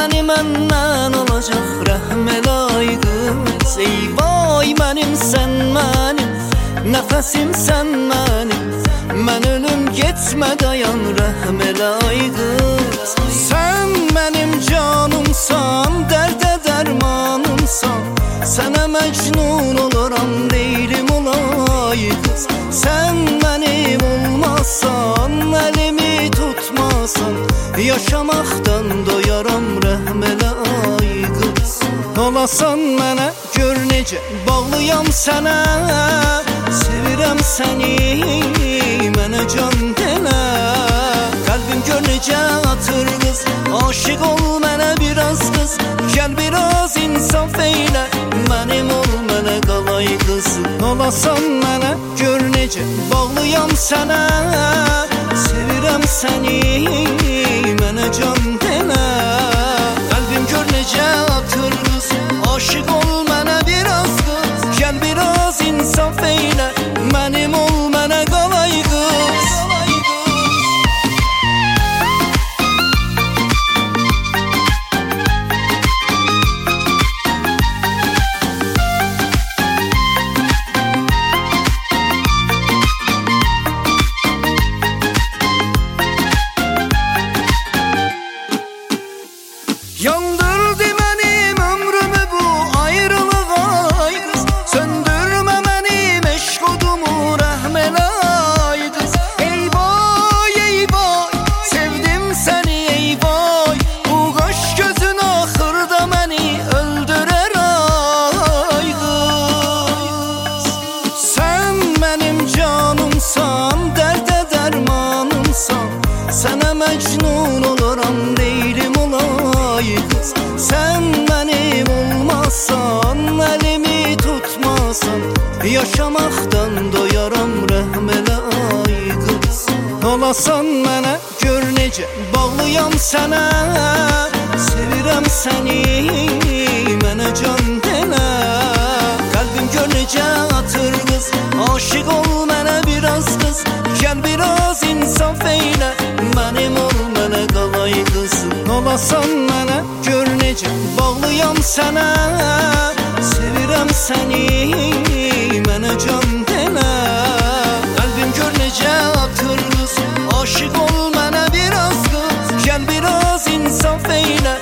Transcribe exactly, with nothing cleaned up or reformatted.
məni məndən olacaq rəhm elay qız. Ey vay mənim sən mənim, nəfəsim sən mənim, mən ölüm getmə dayan rəhm elay qız. Sən mənim canımsan, dərdə dərmanımsan, sənə məcnun olaram Leylim olay qız. Sən mənim olmasan, əlimi tutmasan, yaşamaqdan doyaram rəhm elay qız. Olasan mənə, gör necə bağlıyam sənə, sevirəm səni, mənə can denə. Qəlbim gör necə atır qız, aşiq ol mənə biraz qız. Gəl biraz insaf eylə, mənim ol mənə qalay qız. Olasan mənə, gör necə bağlıyam sənə, sevirəm səni, mənə can denə. Qəlbim gör necə atır qız, aşiq ol mənə biraz qız. Gəl biraz insaf eylə, mənim ol mənə qalay qız. Yandırdı mənim ömrümü bu ayrılıq ay qız. Söndürmə mənim eşq odumu rəhm elay qız. Ey vay ey vay, sevdim səni ey vay, bu qaş gözün axırda məni öldürər ay qız. Sən mənim canımsan, dərdə dərmanımsan, sənə məcnun olaram Leylim olay qız. Sən mənim olmasan, əlimi tutmasan, yaşamaqdan doyaram rəhm elay qız. Olasan mənə, gör necə bağlıyam sənə, sevirəm səni, mənə can denə. Qəlbim gör necə atır qız, aşiq ol mənə biraz qız. Gəl biraz insaf eylə, mənim ol mənə qalay qız. Olasan mənə, gör necə bağlıyam sənə, sevirəm səni, mənə can denə. Qəlbim gör necə atır qız, aşiq ol mənə biraz qız. Gəl biraz insaf eylə,